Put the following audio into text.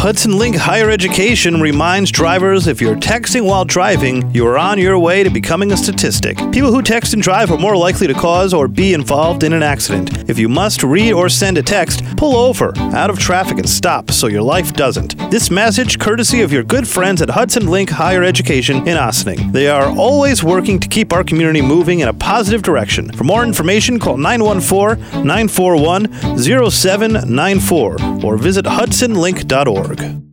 Hudson Link Higher Education reminds drivers if you're texting while driving, you are on your way to becoming a statistic. People who text and drive are more likely to cause or be involved in an accident. If you must read or send a text, pull over, out of traffic, and stop so your life doesn't. This message courtesy of your good friends at Hudson Link Higher Education in Ossining. They are always working to keep our community moving in a positive direction. For more information, call 914-941-0794 or visit hudsonlink.org.